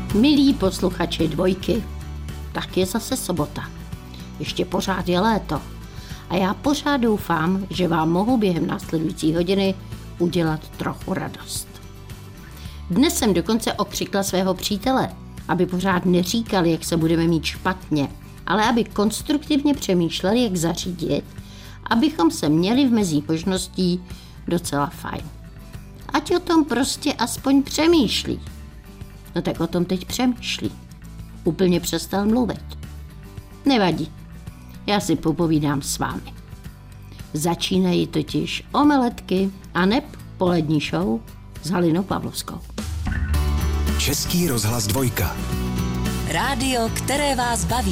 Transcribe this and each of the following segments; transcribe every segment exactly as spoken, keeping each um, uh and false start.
Milí posluchači Dvojky, tak je zase sobota. Ještě pořád je léto. A já pořád doufám, že vám mohu během následující hodiny udělat trochu radost. Dnes jsem dokonce okřikla svého přítele, aby pořád neříkal, jak se budeme mít špatně, ale aby konstruktivně přemýšlel, jak zařídit, abychom se měli v mezích možností docela fajn. Ať o tom prostě aspoň přemýšlí. No tak o tom teď přemýšlí. Úplně přestal mluvit. Nevadí, já si popovídám s vámi. Začínají totiž omeletky a neb polední show s Halinou Pavlovskou. Český rozhlas Dvojka. Rádio, které vás baví.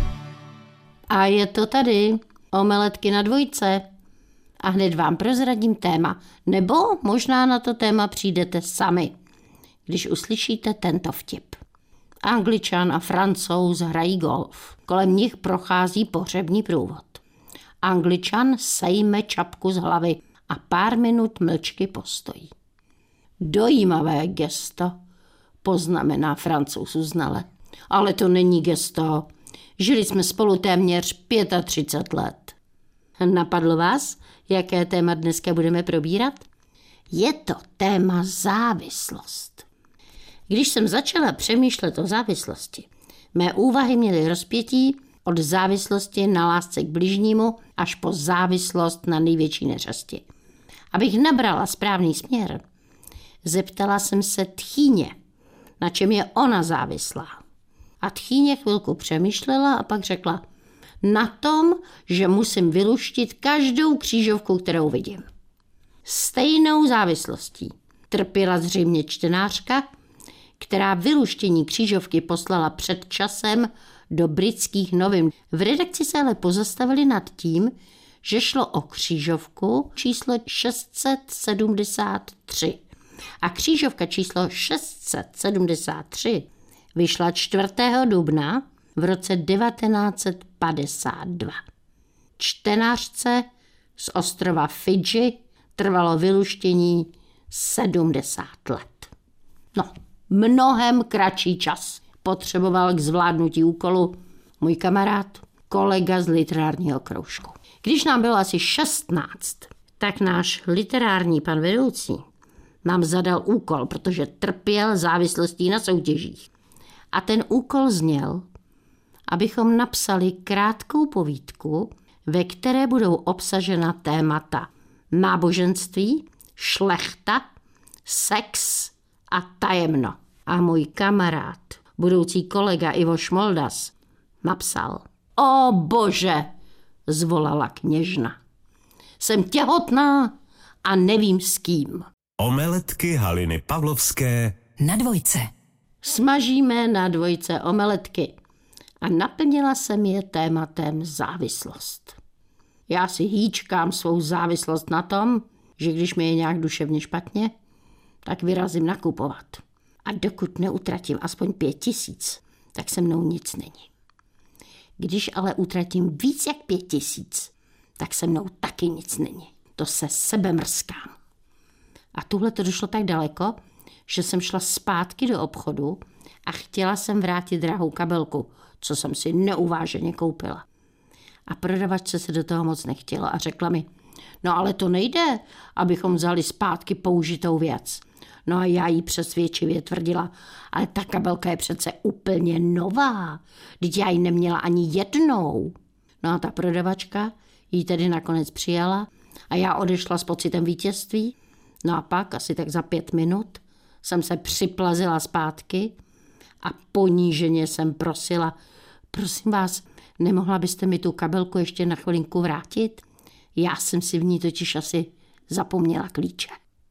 A je to tady, omeletky na dvojce. A hned vám prozradím téma, nebo možná na to téma přijdete sami, když uslyšíte tento vtip. Angličan a Francouz hrají golf. Kolem nich prochází pohřební průvod. Angličan sejme čapku z hlavy a pár minut mlčky postojí. Dojímavé gesto, poznamená Francouz uznale. Ale to není gesto. Žili jsme spolu téměř třicet pět let. Napadlo vás, jaké téma dneska budeme probírat? Je to téma závislost. Když jsem začala přemýšlet o závislosti, mé úvahy měly rozpětí od závislosti na lásce k bližnímu až po závislost na největší neřesti. Abych nabrala správný směr, zeptala jsem se tchýně, na čem je ona závislá. A tchýně chvilku přemýšlela a pak řekla, na tom, že musím vyluštit každou křížovku, kterou vidím. Stejnou závislostí trpěla zřejmě čtenářka, která vyluštění křížovky poslala před časem do britských novin. V redakci se ale pozastavili nad tím, že šlo o křížovku číslo šest set sedmdesát tři. A křížovka číslo šest set sedmdesát tři vyšla čtvrtého dubna v roce devatenáct set padesát dva. Čtenářce z ostrova Fidži trvalo vyluštění sedmdesát let. No, mnohem kratší čas potřeboval k zvládnutí úkolu můj kamarád, kolega z literárního kroužku. Když nám bylo asi šestnáct, tak náš literární pan vedoucí nám zadal úkol, protože trpěl závislostí na soutěžích. A ten úkol zněl, abychom napsali krátkou povídku, ve které budou obsažena témata náboženství, šlechta, sex a tajemno. A můj kamarád, budoucí kolega Ivo Šmoldas, napsal: O bože, zvolala kněžna. Jsem těhotná a nevím s kým. Omeletky Haliny Pavlovské Na dvojce. Smažíme na dvojce omeletky. A naplnila jsem je tématem závislost. Já si hýčkám svou závislost na tom, že když mi je nějak duševně špatně, tak vyrazím nakupovat. A dokud neutratím aspoň pět tisíc, tak se mnou nic není. Když ale utratím víc jak pět tisíc, tak se mnou taky nic není. To se sebemrskám. A tuhle to došlo tak daleko, že jsem šla zpátky do obchodu a chtěla jsem vrátit drahou kabelku, co jsem si neuváženě koupila. A prodavačce se do toho moc nechtěla a řekla mi, no ale to nejde, abychom vzali zpátky použitou věc. No a já jí přesvědčivě tvrdila, ale ta kabelka je přece úplně nová, vždyť já ji neměla ani jednou. No a ta prodavačka ji tedy nakonec přijala a já odešla s pocitem vítězství. No a pak asi tak za pět minut jsem se připlazila zpátky a poníženě jsem prosila, prosím vás, nemohla byste mi tu kabelku ještě na chvilinku vrátit? Já jsem si v ní totiž asi zapomněla klíče.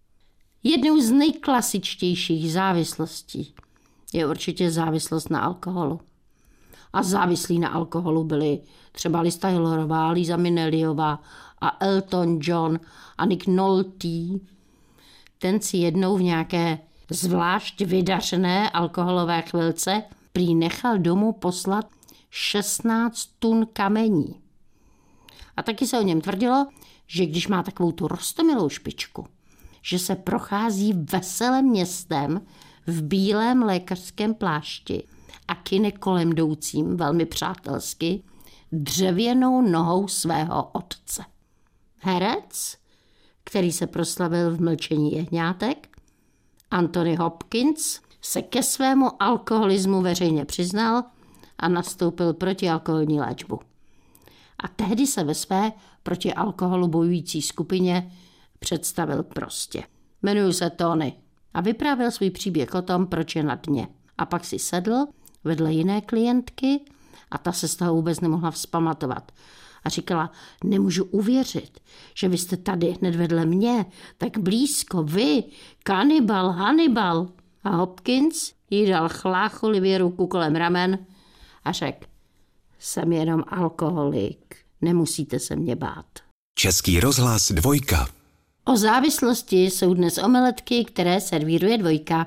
Jednou z nejklasičtějších závislostí je určitě závislost na alkoholu. A závislí na alkoholu byli třeba Liz Taylorová, Liza Minnelliová a Elton John a Nick Nolte. Ten si jednou v nějaké zvlášť vydařené alkoholové chvilce prý nechal domů poslat šestnáct tun kamení. A taky se o něm tvrdilo, že když má takovou tu roztomilou špičku, že se prochází veselým městem v bílém lékařském plášti a kine kolem jdoucím velmi přátelsky dřevěnou nohou svého otce. Herec, který se proslavil v Mlčení jehňátek, Anthony Hopkins, se ke svému alkoholismu veřejně přiznal a nastoupil proti alkoholní léčbu. A tehdy se ve své proti alkoholu bojující skupině představil prostě. Jmenuji se Tony a vyprávěl svůj příběh o tom, proč je na dně. A pak si sedl vedle jiné klientky a ta se z toho vůbec nemohla vzpamatovat. A říkala, nemůžu uvěřit, že vy jste tady hned vedle mě, tak blízko, vy, kanibal, Hannibal. A Hopkins jí dal chlácholivě ruku kolem ramen a řekl, jsem jenom alkoholik, nemusíte se mě bát. Český rozhlas Dvojka. O závislosti jsou dnes omeletky, které servíruje Dvojka.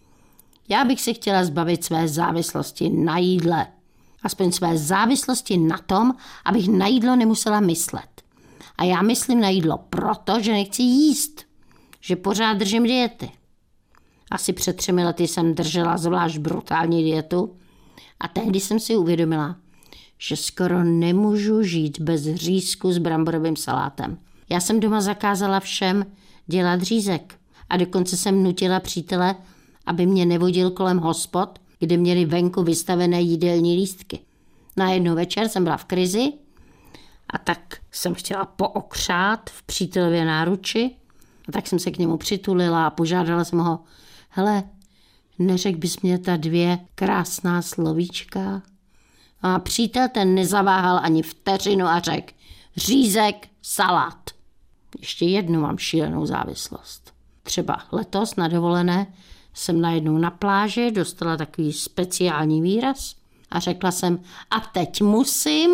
Já bych si chtěla zbavit své závislosti na jídle. Aspoň své závislosti na tom, abych na jídlo nemusela myslet. A já myslím na jídlo proto, že nechci jíst. Že pořád držím diety. Asi před třemi lety jsem držela zvlášť brutální dietu a tehdy jsem si uvědomila, že skoro nemůžu žít bez řízku s bramborovým salátem. Já jsem doma zakázala všem dělat řízek a dokonce jsem nutila přítele, aby mě nevodil kolem hospod, kde měli venku vystavené jídelní lístky. Na jednu večer jsem byla v krizi a tak jsem chtěla pookřát v přítelově náruči a tak jsem se k němu přitulila a požádala jsem ho, hele, neřek bys mě ta dvě krásná slovíčka? A přítel ten nezaváhal ani vteřinu a řekl, řízek, salát. Ještě jednu mám šílenou závislost. Třeba letos na dovolené jsem najednou na pláži dostala takový speciální výraz a řekla jsem, a teď musím.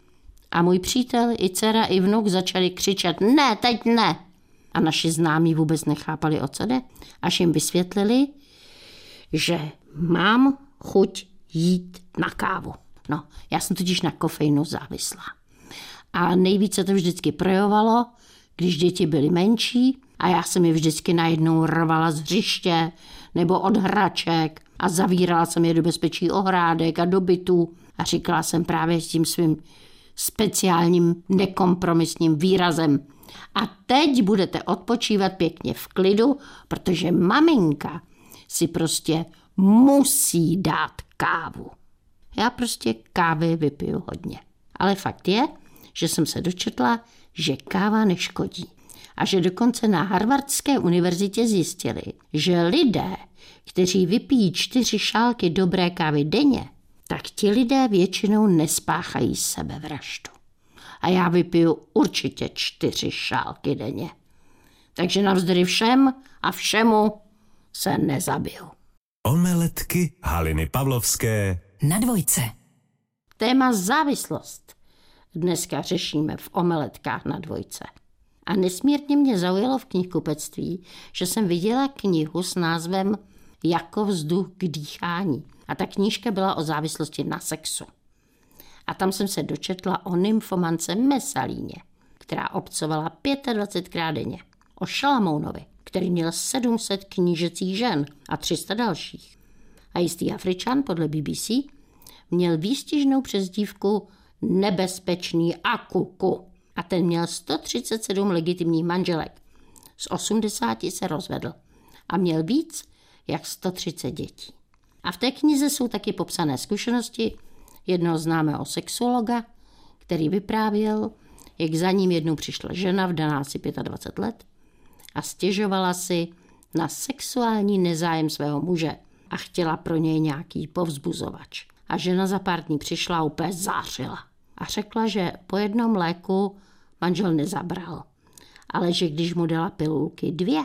A můj přítel, i dcera, i vnuk začali křičet, ne, teď ne. A naši známí vůbec nechápali, o co jde, až jim vysvětlili, že mám chuť jít na kávu. No, já jsem totiž na kofeinu závislá. A nejvíce to vždycky projevovalo, když děti byly menší a já jsem je vždycky najednou rvala z hřiště nebo od hraček a zavírala jsem je do bezpečí ohrádek a do bytů a říkala jsem právě s tím svým speciálním nekompromisním výrazem. A teď budete odpočívat pěkně v klidu, protože maminka si prostě musí dát kávu. Já prostě kávy vypiju hodně. Ale fakt je, že jsem se dočetla, že káva neškodí. A že dokonce na Harvardské univerzitě zjistili, že lidé, kteří vypijí čtyři šálky dobré kávy denně, tak ti lidé většinou nespáchají sebevraždu. A já vypiju určitě čtyři šálky denně. Takže navzdory všem a všemu se nezabiju. Omeletky Haliny Pavlovské na Dvojce. Téma závislost dneska řešíme v omeletkách na Dvojce. A nesmírně mě zaujalo v knihkupectví, že jsem viděla knihu s názvem Jako vzduch k dýchání. A ta knížka byla o závislosti na sexu. A tam jsem se dočetla o nymfomance Mesalíně, která obcovala dvacetpětkrát denně. O Šalamounovi, který měl sedm set knížecích žen a tři sta dalších. A jistý Afričan podle B B C měl výstižnou přezdívku Nebezpečný Akuku. A ten měl sto třicet sedm legitimních manželek. Z osmdesáti se rozvedl a měl víc jak sto třicet dětí. A v té knize jsou taky popsané zkušenosti jednoho známého sexuologa, který vyprávěl, jak za ním jednou přišla žena, vdaná asi dvacet pět let, a stěžovala si na sexuální nezájem svého muže a chtěla pro něj nějaký povzbuzovač. A žena za pár dní přišla a úplně zářila. A řekla, že po jednom léku manžel nezabral, ale že když mu dala pilulky dvě,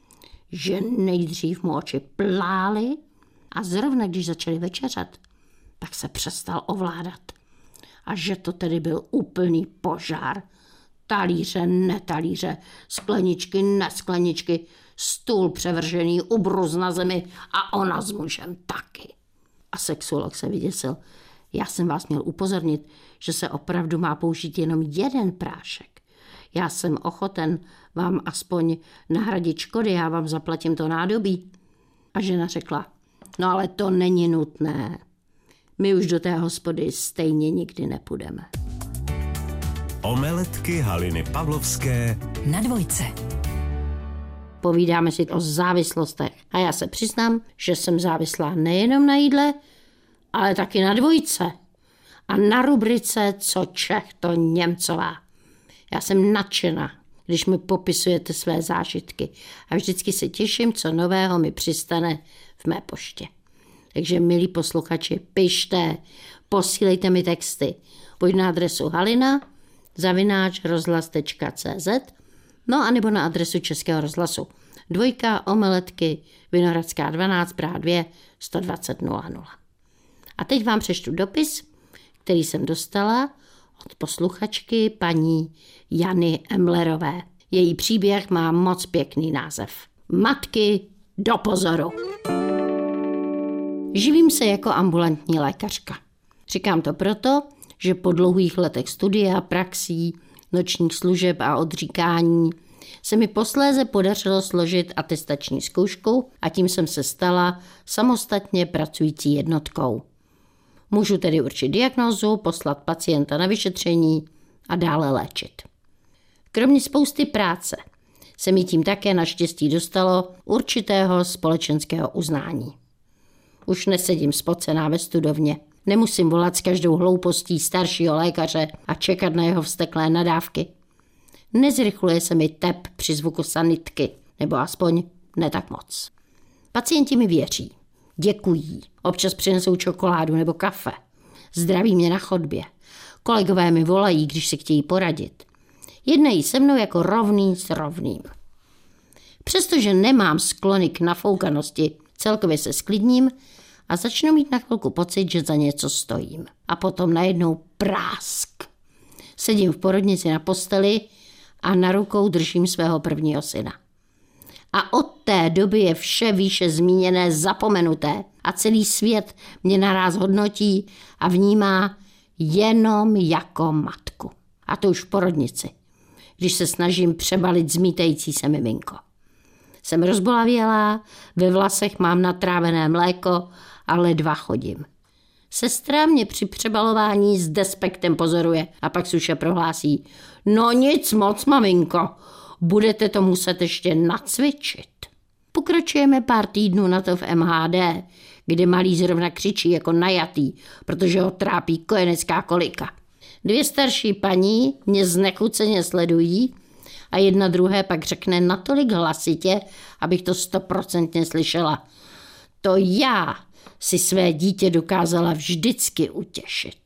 že nejdřív mu oči plály a zrovna když začali večeřat, tak se přestal ovládat. A že to tedy byl úplný požár. Talíře, netalíře, skleničky, neskleničky, stůl převržený, ubruz na zemi a ona s mužem taky. A sexuolog se vyděsil. Já jsem vás měl upozornit, že se opravdu má použít jenom jeden prášek. Já jsem ochoten vám aspoň nahradit škody, já vám zaplatím to nádobí. A žena řekla, no ale to není nutné. My už do té hospody stejně nikdy nepůjdeme. Omeletky Haliny Pavlovské na Dvojce. Povídáme si o závislostech. A já se přiznám, že jsem závislá nejenom na jídle, ale taky na Dvojce. A na rubrice Co Čech, to Němcová. Já jsem nadšená, když mi popisujete své zážitky. A vždycky se těším, co nového mi přistane v mé poště. Takže, milí posluchači, pište, posílejte mi texty. Buď na adresu halina zavináč rozhlas tečka cé zet, no a nebo na adresu Českého rozhlasu. Dvojka, Omeletky, Vinohradská dvanáct, Praha dva, sto dvacet nula nula. A teď vám přečtu dopis, který jsem dostala od posluchačky paní Jany Emlerové. Její příběh má moc pěkný název. Matky do pozoru. Živím se jako ambulantní lékařka. Říkám to proto, že po dlouhých letech studia, praxí, nočních služeb a odříkání se mi posléze podařilo složit atestační zkoušku a tím jsem se stala samostatně pracující jednotkou. Můžu tedy určit diagnózu, poslat pacienta na vyšetření a dále léčit. Kromě spousty práce se mi tím také naštěstí dostalo určitého společenského uznání. Už nesedím spocená ve studovně. Nemusím volat s každou hloupostí staršího lékaře a čekat na jeho vzteklé nadávky. Nezrychluje se mi tep při zvuku sanitky, nebo aspoň ne tak moc. Pacienti mi věří, děkují, občas přinesou čokoládu nebo kafe, zdraví mě na chodbě. Kolegové mi volají, když si chtějí poradit. Jednají se mnou jako rovný s rovným. Přestože nemám sklony k nafoukanosti, celkově se sklidním a začnu mít na chvilku pocit, že za něco stojím. A potom najednou prásk. Sedím v porodnici na posteli a na rukou držím svého prvního syna. A od té doby je vše výše zmíněné zapomenuté a celý svět mě naráz hodnotí a vnímá jenom jako matku. A to už v porodnici, když se snažím přebalit zmítající se miminko. Jsem rozbolavělá, ve vlasech mám natrávené mléko a ledva chodím. Sestra mě při přebalování s despektem pozoruje a pak suše prohlásí: no nic moc, maminko, budete to muset ještě nacvičit. Pokračujeme pár týdnů na to v em há dé, kde malý zrovna křičí jako najatý, protože ho trápí kojenecká kolika. Dvě starší paní mě znechuceně sledují a jedna druhé pak řekne natolik hlasitě, abych to stoprocentně slyšela: to já si své dítě dokázala vždycky utěšit.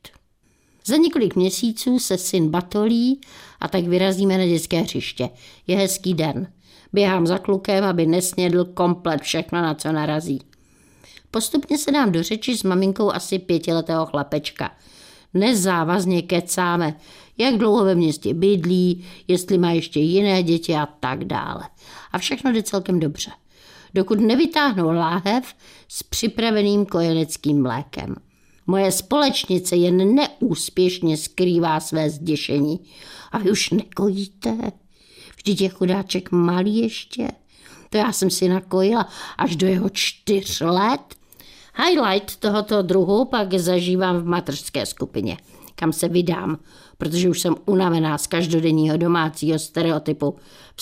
Za několik měsíců se syn batolí a tak vyrazíme na dětské hřiště. Je hezký den. Běhám za klukem, aby nesnědl komplet všechno, na co narazí. Postupně se dám do řeči s maminkou asi pětiletého chlapečka. Nezávazně kecáme, jak dlouho ve městě bydlí, jestli má ještě jiné děti a tak dále. A všechno jde celkem dobře, dokud nevytáhnou láhev s připraveným kojeneckým mlékem. Moje společnice jen neúspěšně skrývá své zděšení. A vy už nekojíte? Vždyť je chudáček malý ještě. To já jsem si nakojila až do jeho čtyř let. Highlight tohoto druhu pak zažívám v mateřské skupině, kam se vydám, protože už jsem unavená z každodenního domácího stereotypu.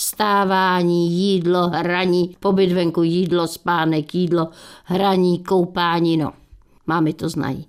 Vstávání, jídlo, hraní, pobyt venku, jídlo, spánek, jídlo, hraní, koupání, no. Mámy to znají.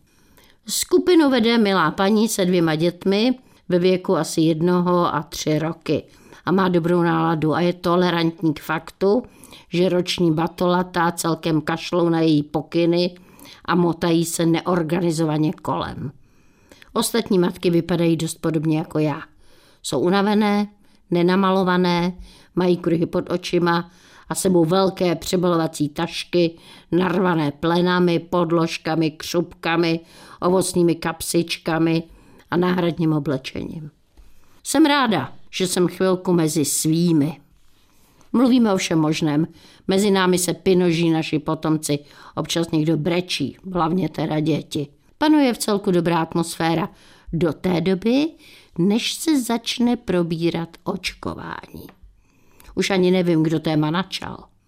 Skupinu vede milá paní se dvěma dětmi ve věku asi jednoho a tři roky. A má dobrou náladu a je tolerantní k faktu, že roční batolatá celkem kašlou na její pokyny a motají se neorganizovaně kolem. Ostatní matky vypadají dost podobně jako já. Jsou unavené, nenamalované, mají kruhy pod očima a sebou velké přebalovací tašky, narvané plenami, podložkami, křupkami, ovocnými kapsičkami a náhradním oblečením. Jsem ráda, že jsem chvilku mezi svými. Mluvíme o všem možném. Mezi námi se pinoží naši potomci. Občas někdo brečí, hlavně teda děti. Panuje v celku dobrá atmosféra do té doby, než se začne probírat očkování. Už ani nevím, kdo téma načal.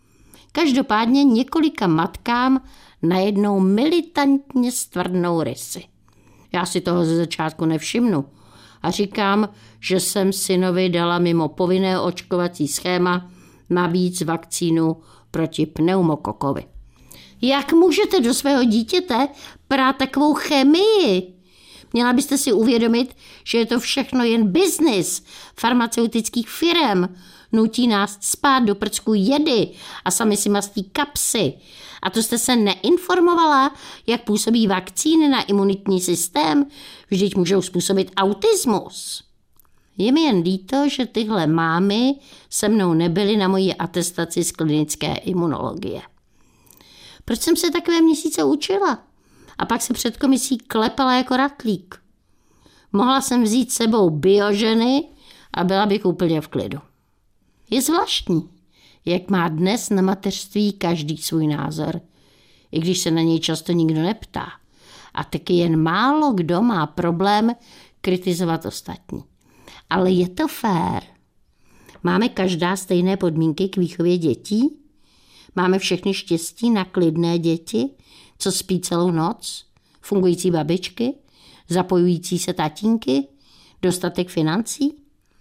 Každopádně několika matkám najednou militantně stvrdnou rysy. Já si toho ze začátku nevšimnu a říkám, že jsem synovi dala mimo povinné očkovací schéma navíc vakcínu proti pneumokokovi. Jak můžete do svého dítěte prát takovou chemii? Měla byste si uvědomit, že je to všechno jen biznis farmaceutických firem. Nutí nás spát do prcku jedy a sami si mastí kapsy. A to jste se neinformovala, jak působí vakcíny na imunitní systém? Vždyť můžou způsobit autismus. Je mi jen líto, že tyhle mámy se mnou nebyly na mojí atestaci z klinické imunologie. Proč jsem se takové měsíce učila? A pak se před komisí klepala jako ratlík. Mohla jsem vzít s sebou bioženy a byla bych úplně v klidu. Je zvláštní, jak má dnes na mateřství každý svůj názor, i když se na něj často nikdo neptá. A taky jen málo kdo má problém kritizovat ostatní. Ale je to fér. Máme každá stejné podmínky k výchově dětí? Máme všechny štěstí na klidné děti, co spí celou noc? Fungující babičky? Zapojující se tatínky? Dostatek financí?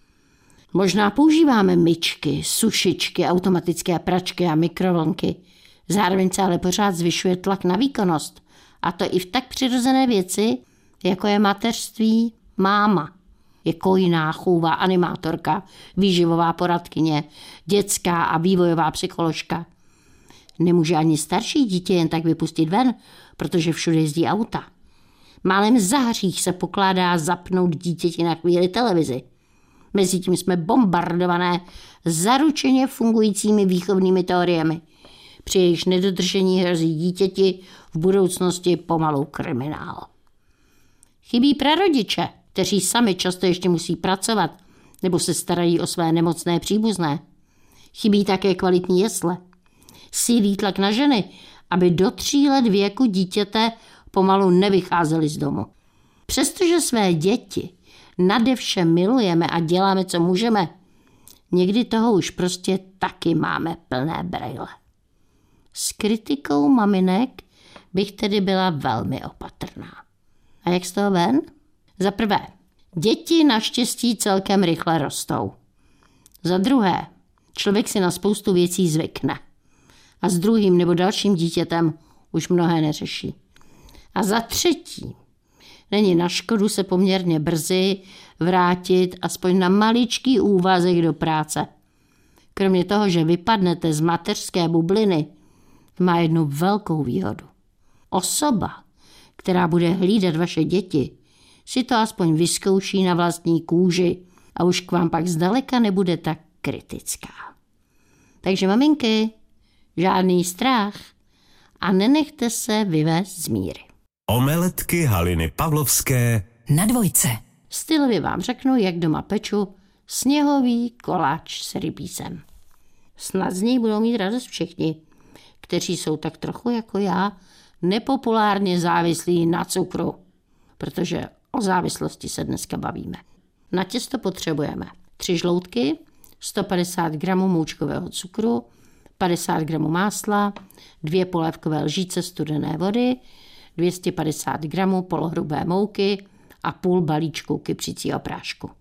Možná používáme myčky, sušičky, automatické pračky a mikrovlnky. Zároveň se ale pořád zvyšuje tlak na výkonnost. A to i v tak přirozené věci, jako je mateřství, máma. Je kojná, chůva, animátorka, výživová poradkyně, dětská a vývojová psycholožka. Nemůže ani starší dítě jen tak vypustit ven, protože všude jezdí auta. Málem za hřích se pokládá zapnout dítěti na chvíli televizi. Mezitím jsme bombardované zaručeně fungujícími výchovnými teoriemi. Při jejich nedodržení hrozí dítěti v budoucnosti pomalu kriminál. Chybí prarodiče, kteří sami často ještě musí pracovat nebo se starají o své nemocné příbuzné. Chybí také kvalitní jesle. Sílí tlak na ženy, aby do tří let věku dítěte pomalu nevycházely z domu. Přestože své děti nade vše milujeme a děláme, co můžeme, někdy toho už prostě taky máme plné brejle. S kritikou maminek bych tedy byla velmi opatrná. A jak z toho ven? Za prvé, děti naštěstí celkem rychle rostou. Za druhé, člověk si na spoustu věcí zvykne. A s druhým nebo dalším dítětem už mnohé neřeší. A za třetí, není na škodu se poměrně brzy vrátit aspoň na maličký úvazek do práce. Kromě toho, že vypadnete z mateřské bubliny, má jednu velkou výhodu. Osoba, která bude hlídat vaše děti, si to aspoň vyzkouší na vlastní kůži a už k vám pak zdaleka nebude tak kritická. Takže maminky, žádný strach a nenechte se vyvést z míry. Omeletky Haliny Pavlovské na dvojce. Stylově vám řeknu, jak doma peču sněhový koláč s rybízem. Snad z něj budou mít radost všichni, kteří jsou tak trochu jako já nepopulárně závislí na cukru, protože o závislosti se dneska bavíme. Na těsto potřebujeme tři žloutky, sto padesát gramů moučkového cukru, padesát gramů másla, dvě polévkové lžíce studené vody, dvě stě padesát gramů polohrubé mouky a půl balíčku kypřícího prášku.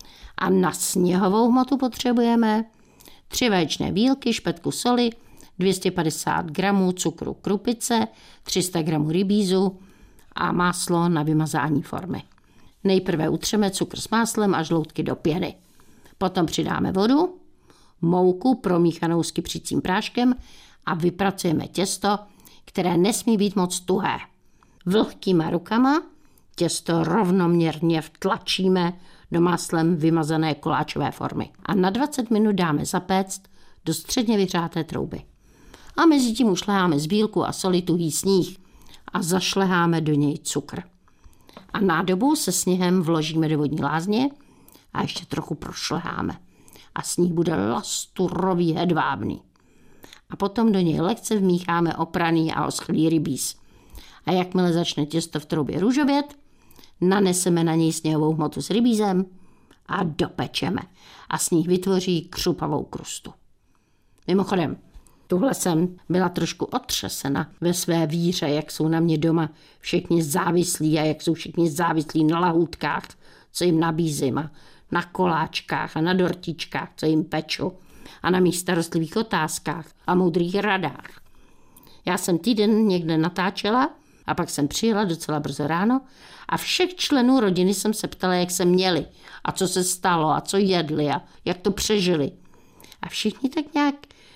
A na sněhovou hmotu potřebujeme tři vaječné bílky, špetku soli, dvě stě padesát gramů cukru krupice, tři sta gramů rybízu a máslo na vymazání formy. Nejprve utřeme cukr s máslem a žloutky do pěny. Potom přidáme vodu, mouku promíchanou s kypřícím práškem a vypracujeme těsto, které nesmí být moc tuhé. Vlhkýma rukama těsto rovnoměrně vtlačíme do máslem vymazané koláčové formy a na dvacet minut dáme zapéct do středně vyhřáté trouby. A mezi tím ušleháme z bílku a soli tuhý sníh a zašleháme do něj cukr. A nádobu se sněhem vložíme do vodní lázně a ještě trochu prošleháme. A sníh bude lasturový hedvábný. A potom do něj lehce vmícháme opraný a oschlý rybíz. A jakmile začne těsto v troubě růžovět, naneseme na něj sněhovou hmotu s rybízem a dopečeme. A sníh vytvoří křupavou krustu. Mimochodem, Tuhle jsem byla trošku otřesena ve své víře, jak jsou na mě doma všichni závislí a jak jsou všichni závislí na lahůdkách, co jim nabízím, a na koláčkách a na dortičkách, co jim peču, a na mých starostlivých otázkách a moudrých radách. Já jsem týden někde natáčela a pak jsem přijela docela brzo ráno a všech členů rodiny jsem se ptala, jak se měli a co se stalo a co jedli a jak to přežili. A všichni tak nějak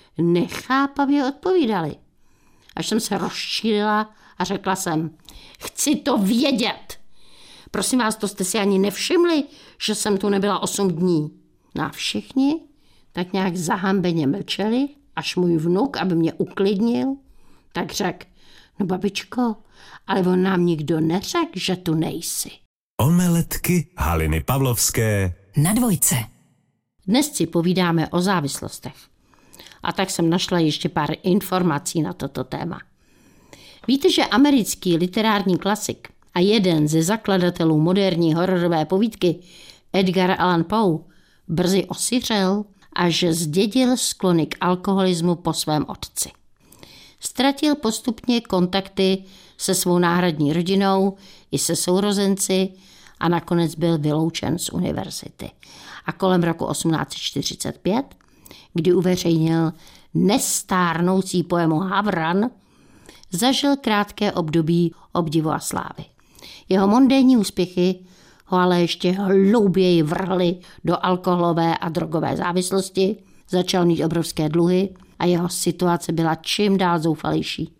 nechápavě odpovídali. Až jsem se rozčílila a řekla jsem, chci to vědět. Prosím vás, to jste si ani nevšimli, že jsem tu nebyla osm dní. No a všichni tak nějak zahambeně mlčeli, až můj vnuk, aby mě uklidnil, tak řekl, no babičko, ale on nám nikdo neřekl, že tu nejsi. Omeletky Haliny Pavlovské na Dvojce. Dnes si povídáme o závislostech. A tak jsem našla ještě pár informací na toto téma. Víte, že americký literární klasik a jeden ze zakladatelů moderní hororové povídky Edgar Allan Poe brzy osiřel a že zdědil sklony k alkoholismu po svém otci. Ztratil postupně kontakty se svou náhradní rodinou i se sourozenci a nakonec byl vyloučen z univerzity. A kolem roku osmnáct čtyřicet pět, kdy uveřejnil nestárnoucí poemu Havran, zažil krátké období obdivu a slávy. Jeho mondénní úspěchy ho ale ještě hlouběji vrhly do alkoholové a drogové závislosti, začal mít obrovské dluhy a jeho situace byla čím dál zoufalejší.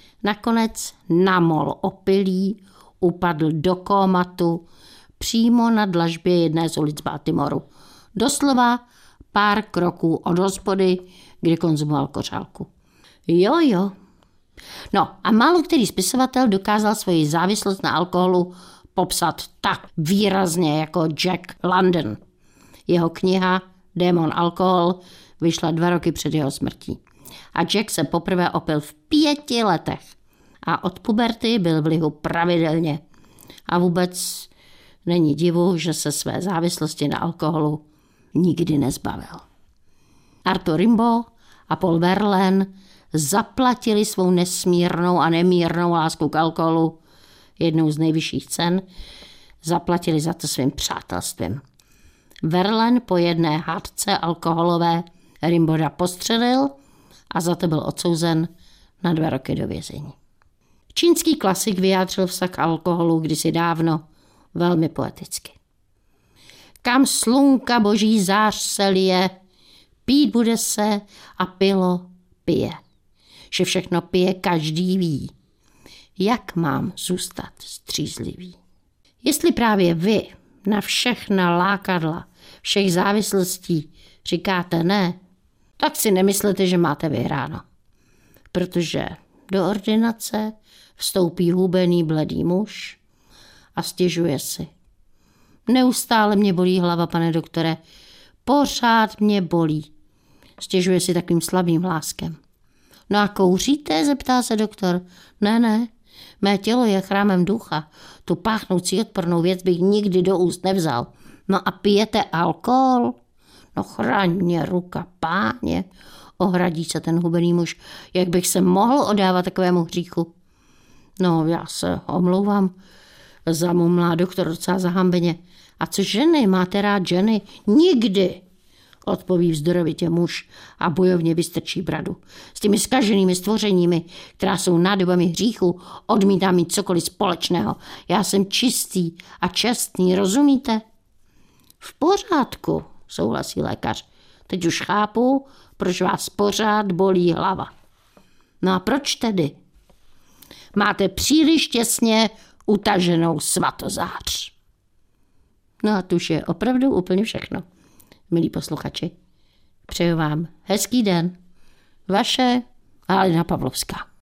Nakonec namol opilý, upadl do kómatu přímo na dlažbě jedné z ulic Baltimoru. Doslova pár kroků od hospody, kde konzumoval kořálku. Jo, jo. No a málo který spisovatel dokázal svoji závislost na alkoholu popsat tak výrazně jako Jack London. Jeho kniha Démon alkohol vyšla dva roky před jeho smrtí. A Jack se poprvé opil v pěti letech a od puberty byl v lihu pravidelně. A vůbec není divu, že se své závislosti na alkoholu nikdy nezbavil. Arthur Rimbaud a Paul Verlaine zaplatili svou nesmírnou a nemírnou lásku k alkoholu jednou z nejvyšších cen, zaplatili za to svým přátelstvím. Verlaine po jedné hádce alkoholové Rimbauda postřelil a za to byl odsouzen na dva roky do vězení. Čínský klasik vyjádřil vztah k alkoholu kdysi dávno velmi poeticky. Kam slunka boží zář se lije, pít bude se a pilo pije. Že všechno pije každý ví. Jak mám zůstat střízlivý? Jestli právě vy na všechna lákadla všech závislostí říkáte ne, tak si nemyslete, že máte vyhráno. Protože do ordinace vstoupí hubený bledý muž a stěžuje si. Neustále mě bolí hlava, pane doktore, pořád mě bolí. Stěžuje si takovým slabým hláskem. No a kouříte, zeptá se doktor. Ne, ne, mé tělo je chrámem ducha. Tu páchnoucí odpornou věc bych nikdy do úst nevzal. No a pijete alkohol? No chraň mě ruka, páně, ohradí se ten hubený muž. Jak bych se mohl odávat takovému hříchu? No, já se omlouvám, zamumlá doktor docela zahambeně. A co ženy? Máte rád ženy? Nikdy, odpoví vzdorovitě muž a bojovně vystrčí bradu. S těmi zkaženými stvořeními, která jsou nádobami hříchu, odmítám mít cokoliv společného. Já jsem čistý a čestný, rozumíte? V pořádku, souhlasí lékař. Teď už chápu, proč vás pořád bolí hlava. No a proč tedy? Máte příliš těsně utaženou svatozář. No a tuž je opravdu úplně všechno. Milí posluchači, přeju vám hezký den. Vaše Halina Pavlovská.